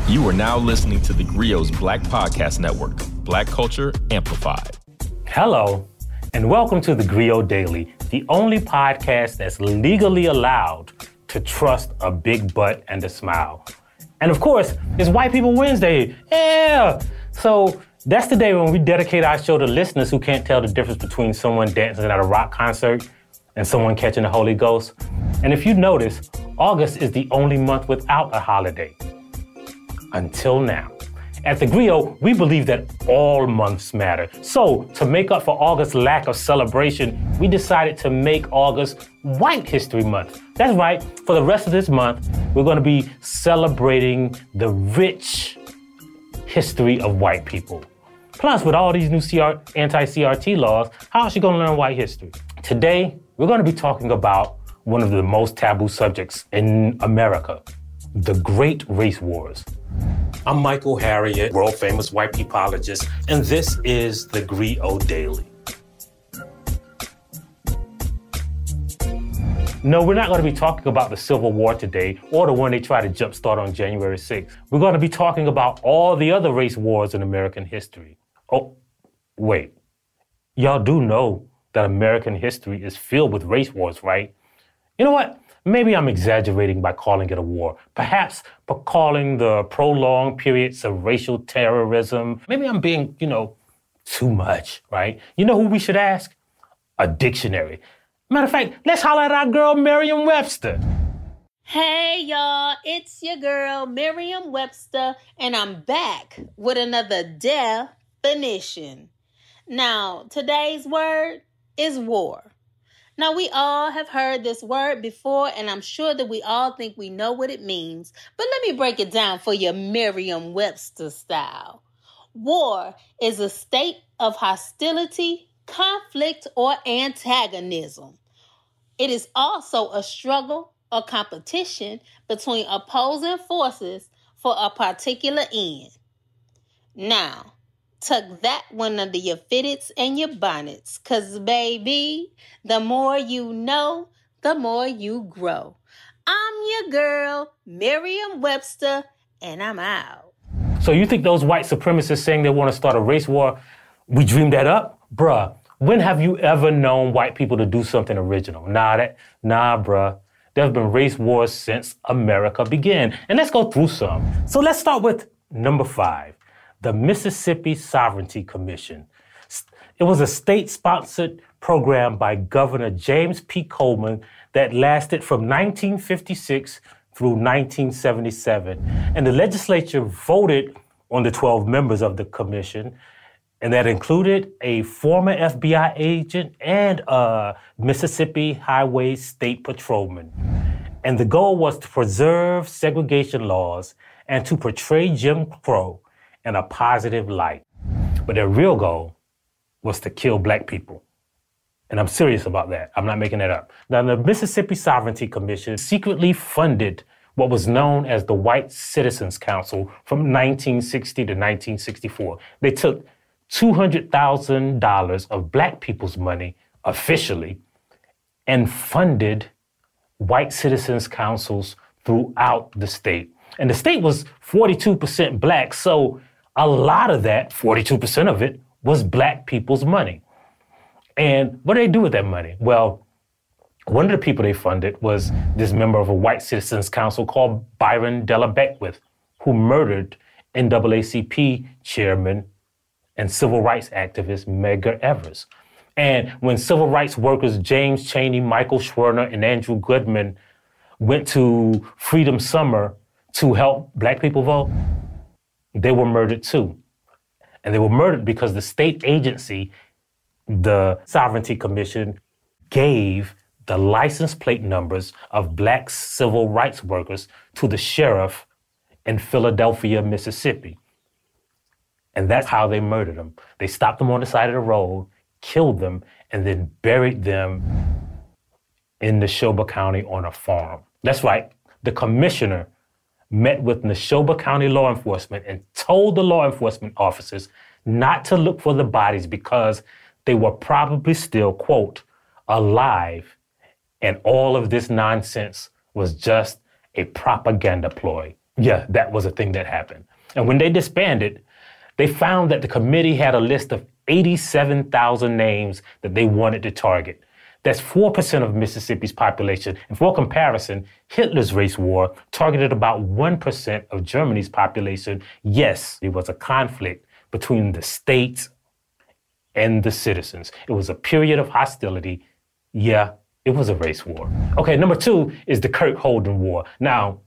You are now listening to the Grio's Black Podcast Network, Black Culture Amplified. Hello, and welcome to the Grio Daily, the only podcast that's legally allowed to trust a big butt and a smile. And of course, it's White People Wednesday. Yeah! So that's the day when we dedicate our show to listeners who can't tell the difference between someone dancing at a rock concert and someone catching the Holy Ghost. And if you notice, August is the only month without a holiday. Until now. At the Grio, we believe that all months matter. So, to make up for August's lack of celebration, we decided to make August White History Month. That's right, for the rest of this month, we're going to be celebrating the rich history of white people. Plus, with all these new anti-CRT laws, how is she going to learn white history? Today, we're going to be talking about one of the most taboo subjects in America, the Great Race Wars. I'm Michael Harriot, world-famous white peopleologist, and this is the Grio Daily. No, we're not going to be talking about the Civil War today or the one they tried to jumpstart on January 6th. We're going to be talking about all the other race wars in American history. Oh, wait. Y'all do know that American history is filled with race wars, right? You know what? Maybe I'm exaggerating by calling it a war. Perhaps by calling the prolonged periods of racial terrorism. Maybe I'm being, too much, right? You know who we should ask? A dictionary. Matter of fact, let's holler at our girl, Merriam-Webster. Hey, y'all, it's your girl, Merriam-Webster, and I'm back with another definition. Now, today's word is war. Now, we all have heard this word before, and I'm sure that we all think we know what it means. But let me break it down for you Merriam-Webster style. War is a state of hostility, conflict, or antagonism. It is also a struggle or competition between opposing forces for a particular end. Now, tuck that one under your fitteds and your bonnets, 'cause baby, the more you know, the more you grow. I'm your girl, Merriam-Webster, and I'm out. So you think those white supremacists saying they want to start a race war, we dreamed that up? Bruh, when have you ever known white people to do something original? Nah, bruh. There's been race wars since America began. And let's go through some. So let's start with number 5. The Mississippi Sovereignty Commission. It was a state-sponsored program by Governor James P. Coleman that lasted from 1956 through 1977. And the legislature voted on the 12 members of the commission, and that included a former FBI agent and a Mississippi Highway State Patrolman. And the goal was to preserve segregation laws and to portray Jim Crow in a positive light. But their real goal was to kill black people. And I'm serious about that. I'm not making that up. Now, the Mississippi Sovereignty Commission secretly funded what was known as the White Citizens Council from 1960 to 1964. They took $200,000 of black people's money officially and funded white citizens councils throughout the state. And the state was 42% black, so a lot of that, 42% of it, was black people's money. And what did they do with that money? Well, one of the people they funded was this member of a white citizens council called Byron Della Beckwith, who murdered NAACP chairman and civil rights activist Medgar Evers. And when civil rights workers James Chaney, Michael Schwerner, and Andrew Goodman went to Freedom Summer to help black people vote, they were murdered too. And they were murdered because the state agency, the Sovereignty Commission, gave the license plate numbers of black civil rights workers to the sheriff in Philadelphia, Mississippi. And that's how they murdered them. They stopped them on the side of the road, killed them, and then buried them in Neshoba County on a farm. That's right. The commissioner met with Neshoba County law enforcement and told the law enforcement officers not to look for the bodies because they were probably still, quote, alive, and all of this nonsense was just a propaganda ploy, Yeah, that was a thing that happened. And when they disbanded, they found that the committee had a list of 87,000 names that they wanted to target. That's 4% of Mississippi's population. And for comparison, Hitler's race war targeted about 1% of Germany's population. Yes, it was a conflict between the states and the citizens. It was a period of hostility. Yeah, it was a race war. Okay, number 2 is the Kirk-Holden War. Now,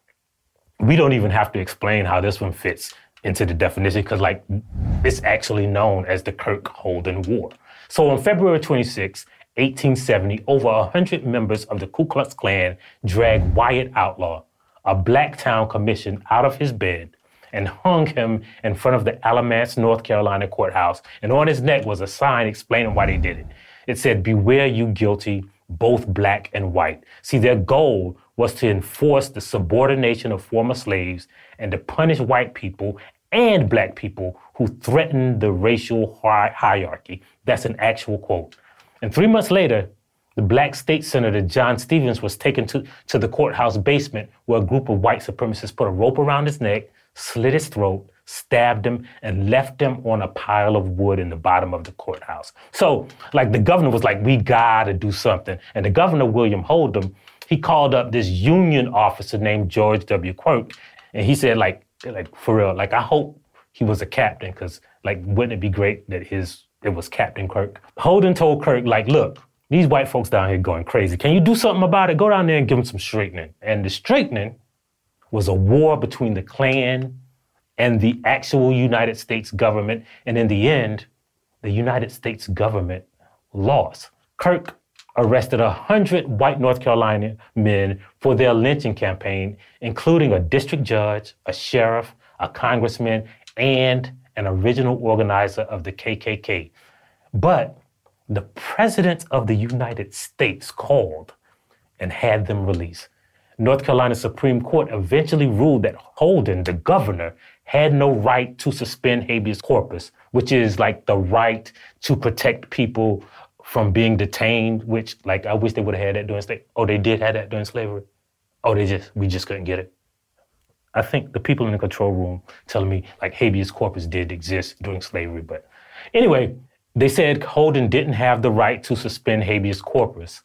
we don't even have to explain how this one fits into the definition because, it's actually known as the Kirk-Holden War. So on February 26, 1870, over 100 members of the Ku Klux Klan dragged Wyatt Outlaw, a black town commission, out of his bed and hung him in front of the Alamance, North Carolina courthouse. And on his neck was a sign explaining why they did it. It said, "Beware you guilty, both black and white." See, their goal was to enforce the subordination of former slaves and to punish white people and black people who threatened the racial hierarchy. That's an actual quote. And 3 months later, the black state senator John Stevens was taken to the courthouse basement where a group of white supremacists put a rope around his neck, slit his throat, stabbed him, and left him on a pile of wood in the bottom of the courthouse. So, the governor was like, we gotta do something. And the governor, William Hold'em, he called up this Union officer named George W. Quirk, and he said, for real, I hope he was a captain, because, wouldn't it be great that it was Captain Kirk? Holden told Kirk, look, these white folks down here going crazy. Can you do something about it? Go down there and give them some straightening. And the straightening was a war between the Klan and the actual United States government. And in the end, the United States government lost. Kirk arrested 100 white North Carolina men for their lynching campaign, including a district judge, a sheriff, a congressman, and an original organizer of the KKK. But the president of the United States called and had them released. North Carolina Supreme Court eventually ruled that Holden, the governor, had no right to suspend habeas corpus, which is the right to protect people from being detained, which I wish they would have had that during slavery. Oh, they did have that during slavery? Oh, we just couldn't get it. I think the people in the control room telling me habeas corpus did exist during slavery. But anyway, they said Holden didn't have the right to suspend habeas corpus.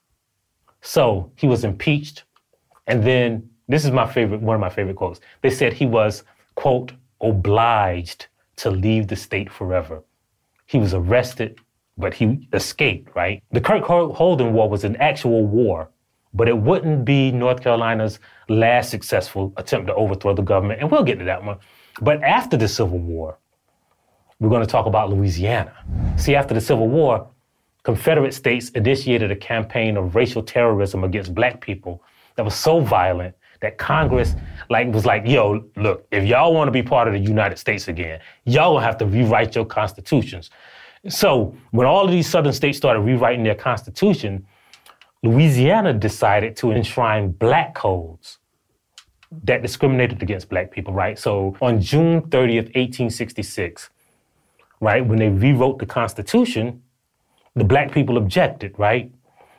So he was impeached. And then this is one of my favorite quotes. They said he was, quote, obliged to leave the state forever. He was arrested, but he escaped, right? The Kirk-Holden War was an actual war, but it wouldn't be North Carolina's last successful attempt to overthrow the government, and we'll get to that one. But after the Civil War, we're going to talk about Louisiana. See, after the Civil War, Confederate states initiated a campaign of racial terrorism against black people that was so violent that Congress was like, yo, look, if y'all want to be part of the United States again, y'all gonna have to rewrite your constitutions. So when all of these southern states started rewriting their constitution, Louisiana decided to enshrine black codes that discriminated against black people, right? So on June 30th, 1866, right, when they rewrote the Constitution, the black people objected, right?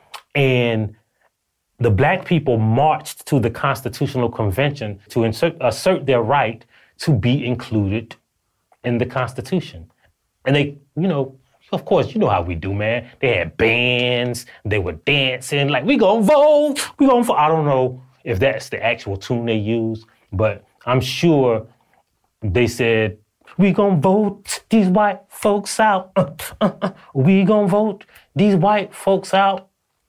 And the black people marched to the Constitutional Convention to assert their right to be included in the Constitution. And they, of course, you know how we do, man. They had bands, they were dancing, we gonna vote, we gonna vote. I don't know if that's the actual tune they used, but I'm sure they said, we gonna vote these white folks out. We gonna vote these white folks out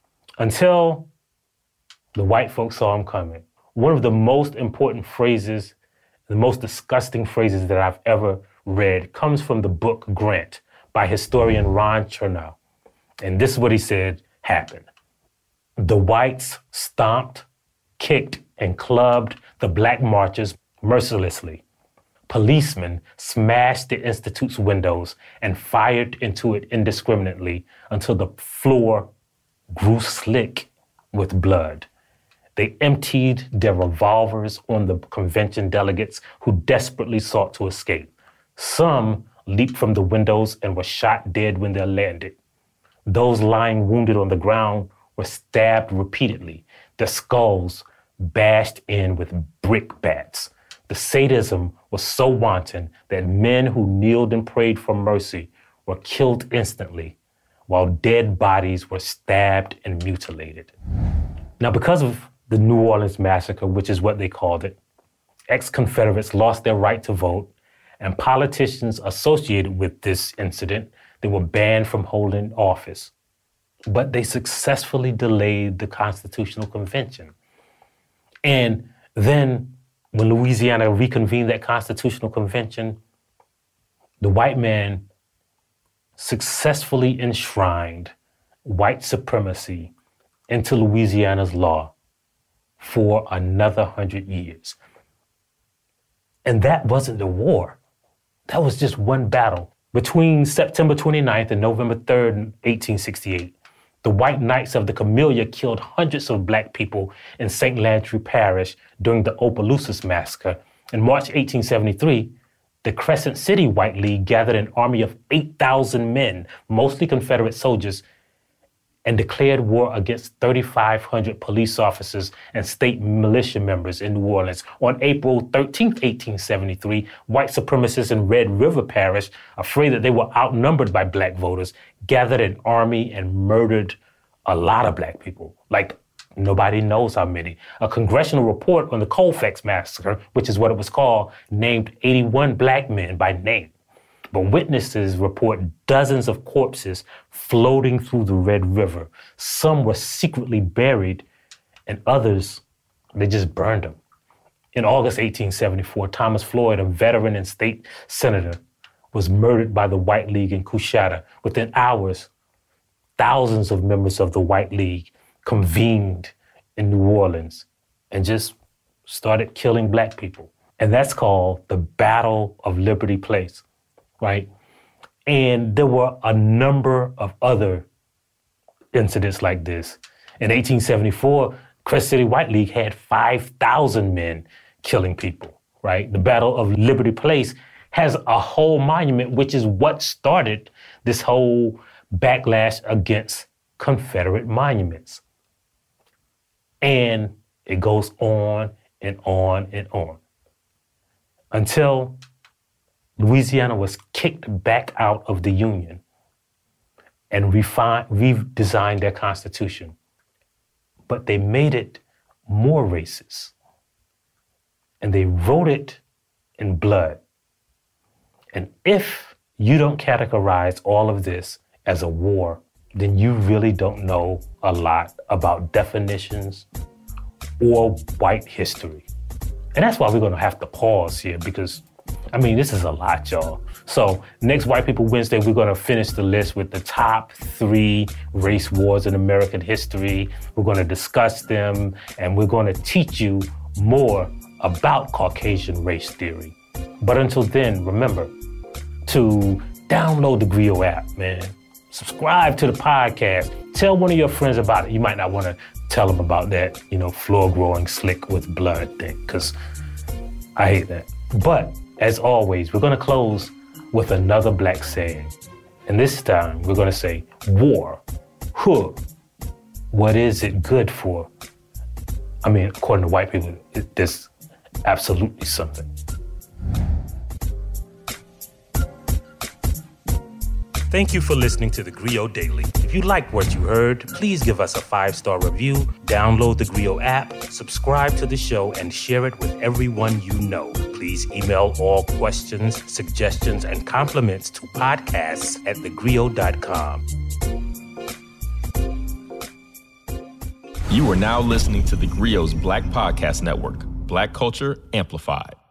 until the white folks saw them coming. One of the most important phrases, the most disgusting phrases that I've ever read comes from the book Grant by historian Ron Chernow. And this is what he said happened. The whites stomped, kicked, and clubbed the black marchers mercilessly. Policemen smashed the Institute's windows and fired into it indiscriminately until the floor grew slick with blood. They emptied their revolvers on the convention delegates who desperately sought to escape. Some leaped from the windows and were shot dead when they landed. Those lying wounded on the ground were stabbed repeatedly, their skulls bashed in with brick bats. The sadism was so wanton that men who kneeled and prayed for mercy were killed instantly, while dead bodies were stabbed and mutilated. Now, because of the New Orleans Massacre, which is what they called it, ex-Confederates lost their right to vote, and politicians associated with this incident, they were banned from holding office. But they successfully delayed the Constitutional Convention. And then when Louisiana reconvened that Constitutional Convention, the white man successfully enshrined white supremacy into Louisiana's law for another 100 years. And that wasn't the war. That was just one battle. Between September 29th and November 3rd, 1868, the White Knights of the Camellia killed hundreds of black people in St. Landry Parish during the Opelousas Massacre. In March 1873, the Crescent City White League gathered an army of 8,000 men, mostly Confederate soldiers, and declared war against 3,500 police officers and state militia members in New Orleans. On April 13, 1873, white supremacists in Red River Parish, afraid that they were outnumbered by black voters, gathered an army and murdered a lot of black people. Like, nobody knows how many. A congressional report on the Colfax Massacre, which is what it was called, named 81 black men by name. But witnesses report dozens of corpses floating through the Red River. Some were secretly buried, and others, they just burned them. In August 1874, Thomas Floyd, a veteran and state senator, was murdered by the White League in Coushatta. Within hours, thousands of members of the White League convened in New Orleans and just started killing black people. And that's called the Battle of Liberty Place. Right? And there were a number of other incidents like this. In 1874, Crescent City White League had 5,000 men killing people, right? The Battle of Liberty Place has a whole monument, which is what started this whole backlash against Confederate monuments. And it goes on and on and on until Louisiana was kicked back out of the Union and redesigned their Constitution. But they made it more racist. And they wrote it in blood. And if you don't categorize all of this as a war, then you really don't know a lot about definitions or white history. And that's why we're going to have to pause here, because this is a lot, y'all. So next White People Wednesday, we're going to finish the list with the top 3 race wars in American history. We're going to discuss them, and we're going to teach you more about Caucasian race theory. But until then, remember to download the Griot app, man. Subscribe to the podcast. Tell one of your friends about it. You might not want to tell them about that, floor growing slick with blood thing, because I hate that. But as always, we're going to close with another black saying. And this time, we're going to say, war, what is it good for? According to white people, there's absolutely something. Thank you for listening to the Griot Daily. If you liked what you heard, please give us a 5-star review, download the Griot app, subscribe to the show, and share it with everyone you know. Please email all questions, suggestions, and compliments to podcasts@thegriot.com. You are now listening to the Griot's Black Podcast Network, Black Culture Amplified.